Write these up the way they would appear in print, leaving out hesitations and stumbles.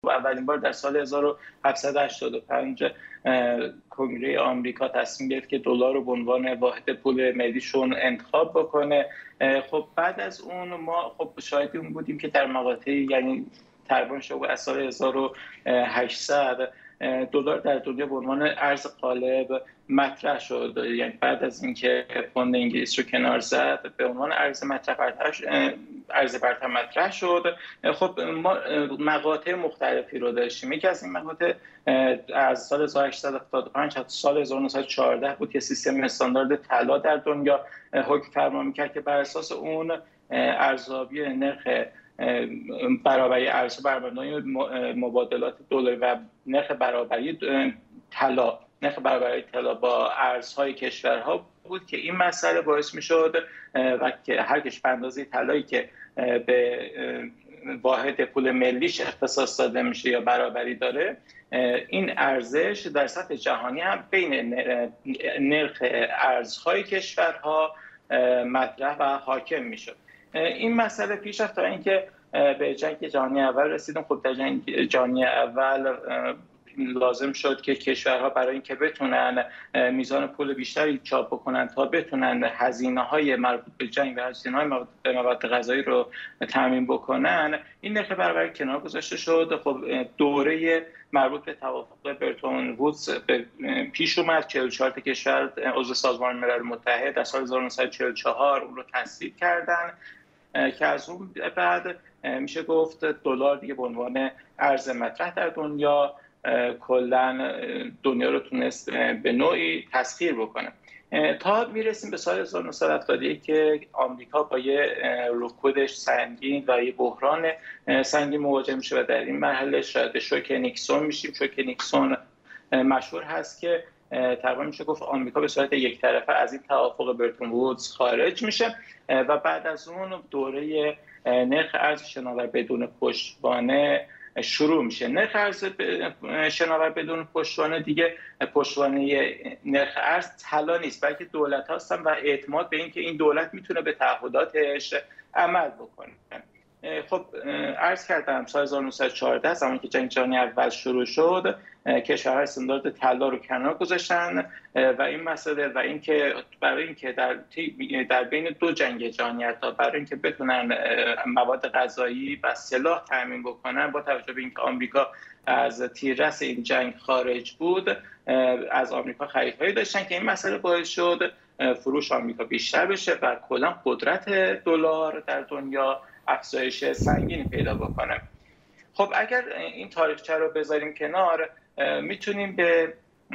اولین بار در سال 1785 کنگره آمریکا تصمیم گرفت که دلار رو به عنوان واحد پول ملیشون انتخاب بکنه. خب بعد از اون ما خب شاهد اون بودیم که در مقاطعی یعنی تقریبا شو از سال 1800 دلار در دنیا به عنوان ارز غالب مطرح شد. یعنی بعد از اینکه پوند انگلیس رو کنار زد به عنوان ارز برتر مطرح شد. خب ما مقاطع مختلفی رو داشتیم. یکی از این مقاطع از سال 1875 تا سال 1914 بود که سیستم استاندارد طلا در دنیا حکم فرما می‌کرد که بر اساس اون ارزیابی نرخ برابری ارز بر مبنای مبادلات دلاری و نرخ برابری طلا با ارزهای کشورها بود که این مسئله باعث می‌شد و که هر کشور به اندازه طلایی که به واحد پول ملیش اختصاص داده میشه یا برابری داره، این ارزش در سطح جهانی هم بین نرخ ارزهای کشورها مطرح و حاکم میشد. این مسئله پیش رفت تا اینکه به جنگ جهانی اول رسیدیم. خب در جنگ جهانی اول لازم شد که کشورها برای اینکه بتونن میزان پول بیشتری چاپ بکنن تا بتونن هزینه‌های مربوط به جنگ و هزینه‌های مربوط به مواد غذایی رو تامین بکنن، این نرخ برابری کنار گذاشته شد. خب دوره مربوط به توافق برتون وودز پیش اومد. 44 کشور عضو سازمان ملل متحد در سال 1944 اون رو تصویب کردن که از اون بعد میشه گفت دلار دیگه به عنوان ارز مطرح در دنیا کلا دنیا رو تونست به نوعی تسخیر بکنه تا میرسیم به سال 1971 که آمریکا با یه رکود سنگین و یه بحران سنگین مواجه میشه و در این مرحله شاید شوک نیکسون میشیم. شوک نیکسون مشهور هست که تقریبا میشه گفت آمریکا به صورت یک طرفه از این توافق برتون وودز خارج میشه و بعد از اون دوره نرخ ارز شناور بدون پشتوانه شروع میشه. نرخ ارز شناور بدون پشتوانه دیگه پشتوانه نرخ ارز طلا نیست، بلکه دولت هستن و اعتماد به اینکه این دولت میتونه به تعهداتش عمل بکنه. خب عرض کردم سال 1914 زمانی که جنگ جهانی اول شروع شد کشورها استاندارد طلا رو کنار گذاشتن و این مسئله و اینکه برای اینکه در بین دو جنگ جهانی حتی برای اینکه بتونن مواد غذایی و سلاح تامین بکنن، با توجه به اینکه آمریکا از تیررس این جنگ خارج بود از آمریکا خریدهایی داشتن که این مسئله باعث شد فروش آمریکا بیشتر بشه و کلا قدرت دلار در دنیا افزایش سنگینی پیدا بکنه. خب اگر این تاریخچه رو بذاریم کنار میتونیم به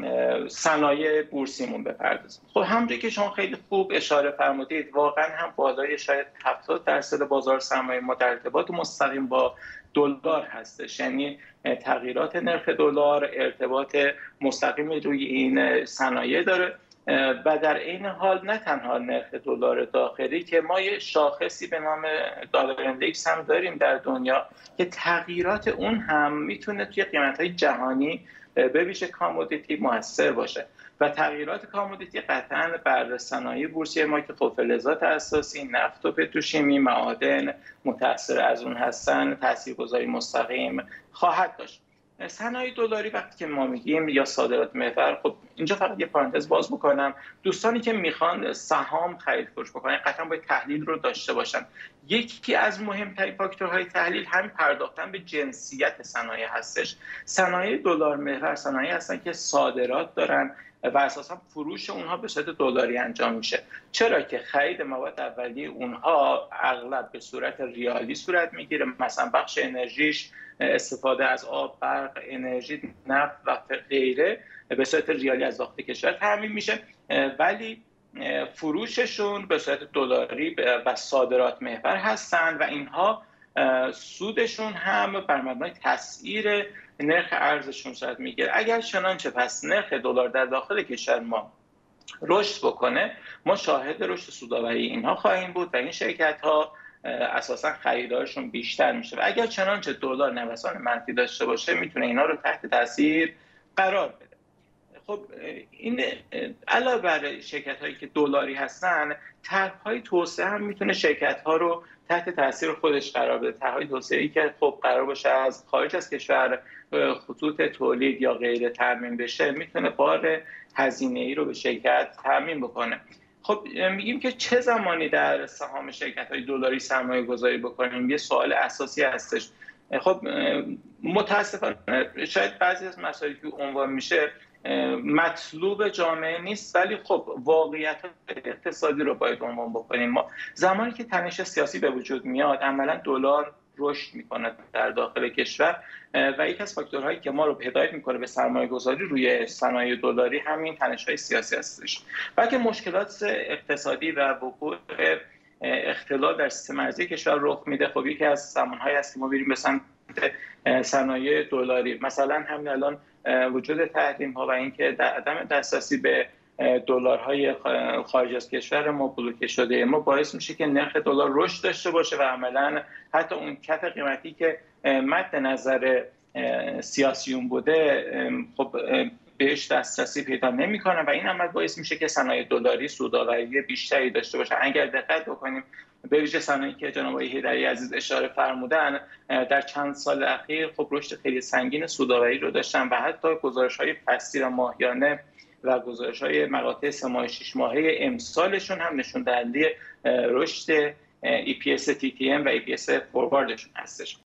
صنایع بورسیمون بپردازیم. خب همونجوری که شما خیلی خوب اشاره فرمودید واقعا هم بالای شاید 70% بازار سرمایه ما در ارتباط مستقیم با دلار هستش، یعنی تغییرات نرخ دلار ارتباط مستقیمی روی این صنایع داره و در این حال نه تنها نرخ دلار داخلی که ما یه شاخصی به نام دلار اندکس هم داریم در دنیا که تغییرات اون هم میتونه توی قیمت‌های جهانی به ویژه کامودیتی موثر باشه و تغییرات کامودیتی قطعاً بر صنایع بورسی ما که خب فلزات اساسی، نفت و پتروشیمی، معادن متأثر از اون هستن تاثیرگذاری مستقیم خواهد داشت. صنایع دلاری وقتی که ما میگیم یا صادرات محور، خب اینجا فقط یه پرانتز باز بکنم، دوستانی که میخوان سهام خرید فروش بکنن قطعا باید تحلیل رو داشته باشن. یکی از مهمترین فاکتورهای تحلیل همین پرداختن به جنسیت صنایع هستش. صنایع دلار محور صنایع هستن که صادرات دارن و اساسا فروش اونها به صورت دلاری انجام میشه، چرا که خرید مواد اولیه اونها اغلب به صورت ریالی صورت میگیره، مثلا بخش انرژیش استفاده از آب، برق، انرژی، نفت و غیره به صورت ریالی از داخل کشور تامین میشه، ولی فروششون به صورت دلاری و صادرات محور هستن و اینها سودشون هم بر مبنای تسعیر نرخ ارزشون صورت میگیره. اگر چنانچه پس نرخ دلار در داخل کشور ما رشد بکنه، ما شاهد رشد سودآوری اینها خواهیم بود و این شرکت ها اساسا خریدارشون بیشتر میشه و اگر چنانچه دلار نوسان منفی داشته باشه میتونه اینا رو تحت تاثیر قرار بده. خب این علاوه بر شرکت‌هایی که دلاری هستن، طرح‌های توسعه هم میتونه شرکت‌ها رو تحت تاثیر خودش قرار بده. طرح‌های توسعه‌ای که خب قرار باشه از خارج از کشور خطوط تولید یا غیره تامین بشه، میتونه بار هزینه‌ای رو به شرکت تامین بکنه. خب میگیم که چه زمانی در سهام شرکت‌های دلاری سرمایه‌گذاری بکنیم؟ یه سوال اساسی هستش. خب متاسفانه شاید بعضی از مسائلی که عنوان میشه مطلوب جامعه نیست، ولی خب واقعیت اقتصادی رو باید عنوان بکنیم. ما زمانی که تنش سیاسی به وجود میاد، عملا دلار رشد میکنه در داخل کشور و یک از فاکتورهایی که ما رو هدایت میکنه به سرمایه گذاری روی صنایع دلاری همین تنش‌های سیاسی هستش. بلکه مشکلات اقتصادی و وقوع اختلال در سیستم ارزی کشور رخ میده. خب یکی از زمانهایی است که ما بریم به سمت صنایع دلاری، مثلا همین الان وجود تحریم ها و اینکه عدم دسترسی به دلارهای خارج از کشور ما، بلوکه شده ما، باعث میشه که نرخ دلار رشد داشته باشه و عملا حتی اون کف قیمتی که مد نظر سیاسیون بوده خب بهش دسترسی پیدا نمیکنه و این عمل باعث میشه که صنایع دلاری سودآوری بیشتری داشته باشه. اگر دقت بکنیم به ویژه صنایعی که جناب آقای حیدری عزیز اشاره فرمودن، در چند سال اخیر خب رشد خیلی سنگین سودآوری رو داشتن و حتی گزارش‌های فصلی ماهیانه و گزارش‌های مقاطع 3 ماه 6 ماهه امسالشون هم نشون دهنده رشد EPS TTM و EPS فورواردشون هستش.